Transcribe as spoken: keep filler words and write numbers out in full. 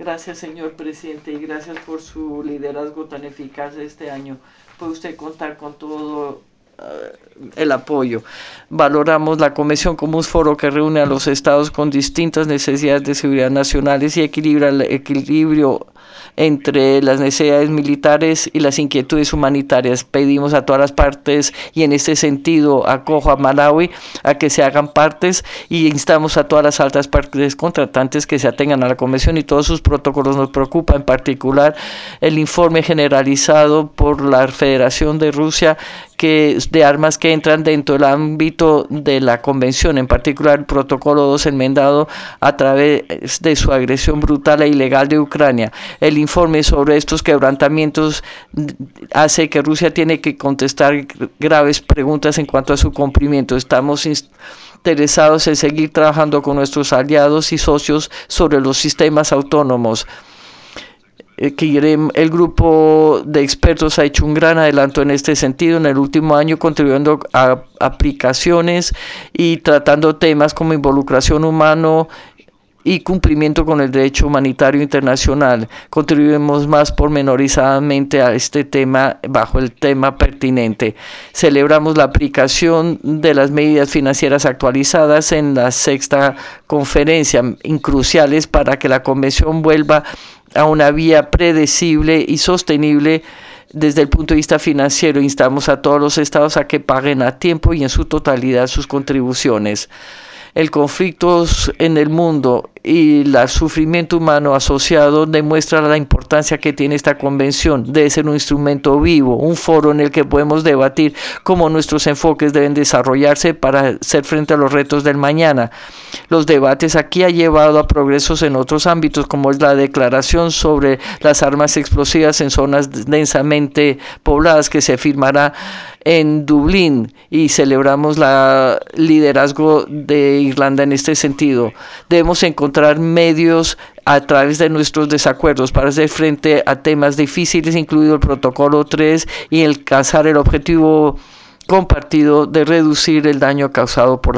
Gracias, señor presidente, y gracias por su liderazgo tan eficaz este año. Puede usted contar con todo uh, el apoyo. Valoramos la Convención como un foro que reúne a los estados con distintas necesidades de seguridad nacionales y equilibra el equilibrio entre las necesidades militares y las inquietudes humanitarias. Pedimos a todas las partes, y en este sentido acojo a Malawi a que se hagan partes, y instamos a todas las altas partes contratantes que se atengan a la Convención y todos sus protocolos. Nos preocupa en particular el informe generalizado por la Federación de Rusia que, de armas que entran dentro del ámbito de la Convención, en particular el protocolo dos enmendado a través de su agresión brutal e ilegal de Ucrania. El informe sobre estos quebrantamientos hace que Rusia tiene que contestar graves preguntas en cuanto a su cumplimiento. Estamos interesados en seguir trabajando con nuestros aliados y socios sobre los sistemas autónomos. El grupo de expertos ha hecho un gran adelanto en este sentido en el último año, contribuyendo a aplicaciones y tratando temas como involucración humana y cumplimiento con el derecho humanitario internacional. Contribuimos más pormenorizadamente a este tema bajo el tema pertinente. Celebramos la aplicación de las medidas financieras actualizadas en la sexta conferencia, cruciales para que la Convención vuelva a una vía predecible y sostenible desde el punto de vista financiero. Instamos a todos los estados a que paguen a tiempo y en su totalidad sus contribuciones. El conflicto en el mundo y el sufrimiento humano asociado demuestra la importancia que tiene esta convención. Debe ser un instrumento vivo, un foro en el que podemos debatir cómo nuestros enfoques deben desarrollarse para hacer frente a los retos del mañana. Los debates aquí han llevado a progresos en otros ámbitos, como es la declaración sobre las armas explosivas en zonas densamente pobladas, que se firmará en Dublín, y celebramos el liderazgo de Irlanda en este sentido. Debemos encontrar medios a través de nuestros desacuerdos para hacer frente a temas difíciles, incluido el protocolo tres, y alcanzar el objetivo compartido de reducir el daño causado por